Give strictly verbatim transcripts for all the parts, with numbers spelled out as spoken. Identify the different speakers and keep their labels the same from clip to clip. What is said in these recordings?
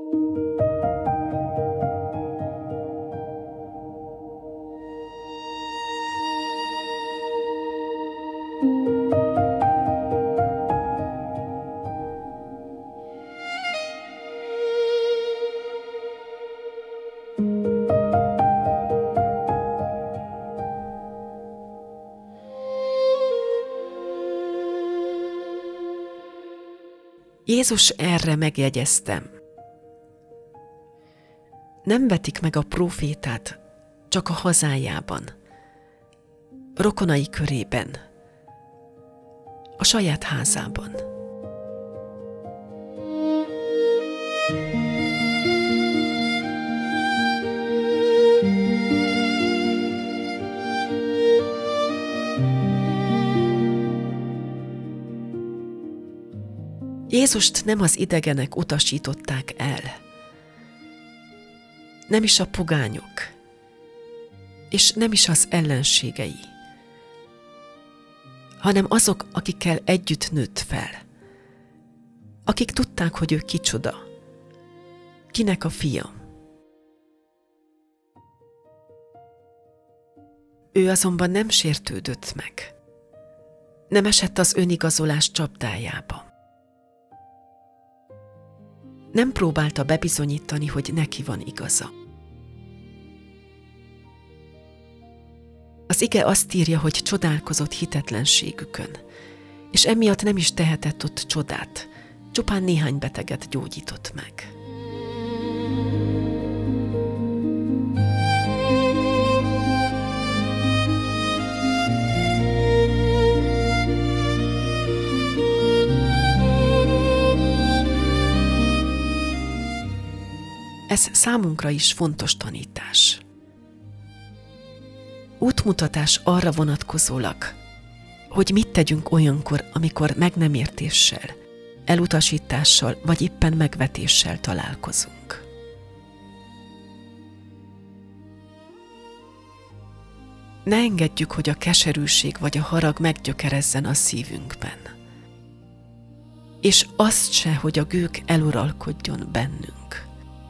Speaker 1: Jézus erre megjegyeztem. Nem vetik meg a prófétát csak a hazájában, rokonai körében, a saját házában. Jézust nem az idegenek utasították el, nem is a pogányok, és nem is az ellenségei, hanem azok, akikkel együtt nőtt fel, akik tudták, hogy ő kicsoda, kinek a fia. Ő azonban nem sértődött meg, nem esett az önigazolás csapdájába. Nem próbálta bebizonyítani, hogy neki van igaza. Az ige azt írja, hogy csodálkozott hitetlenségükön, és emiatt nem is tehetett ott csodát, csupán néhány beteget gyógyított meg. Ez számunkra is fontos tanítás. Útmutatás arra vonatkozólag, hogy mit tegyünk olyankor, amikor meg nem értéssel, elutasítással vagy éppen megvetéssel találkozunk. Ne engedjük, hogy a keserűség vagy a harag meggyökerezzen a szívünkben. És azt se, hogy a gőg eluralkodjon bennünk.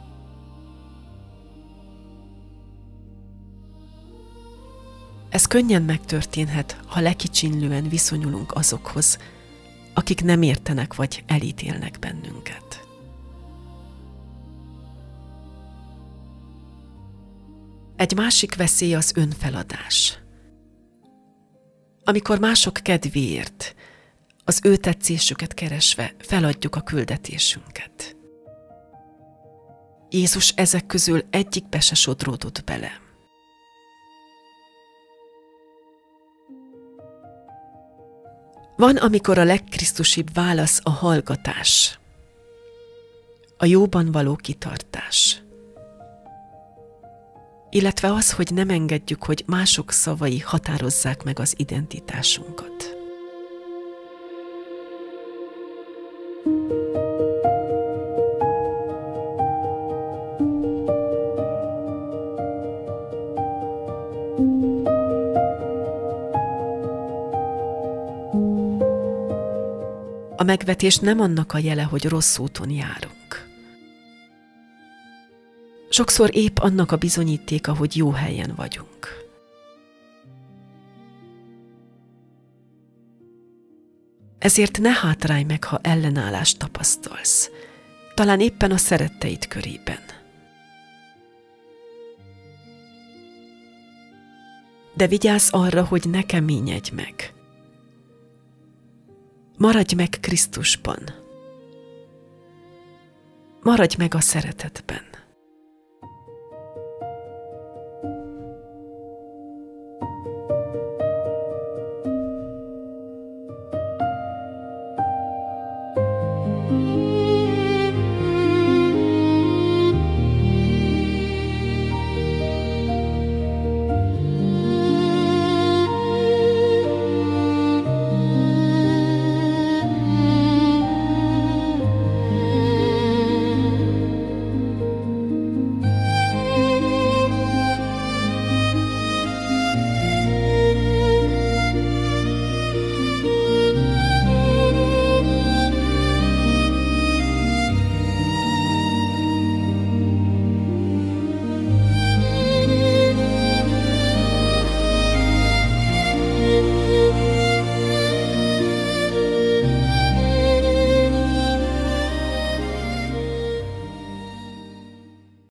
Speaker 1: Ez könnyen megtörténhet, ha lekicsinlően viszonyulunk azokhoz, akik nem értenek vagy elítélnek bennünket. Egy másik veszély az önfeladás. Amikor mások kedvéért, az ő tetszésüket keresve feladjuk a küldetésünket. Jézus ezek közül egyikbe se sodródott bele. Van, amikor a legkrisztusibb válasz a hallgatás, a jóban való kitartás, illetve az, hogy nem engedjük, hogy mások szavai határozzák meg az identitásunkat. A megvetés nem annak a jele, hogy rossz úton járunk. Sokszor épp annak a bizonyítéka, hogy jó helyen vagyunk. Ezért ne hátrálj meg, ha ellenállást tapasztalsz, talán éppen a szeretteid körében. De vigyázz arra, hogy ne keményedj meg. Maradj meg Krisztusban. Maradj meg a szeretetben.
Speaker 2: Thank you.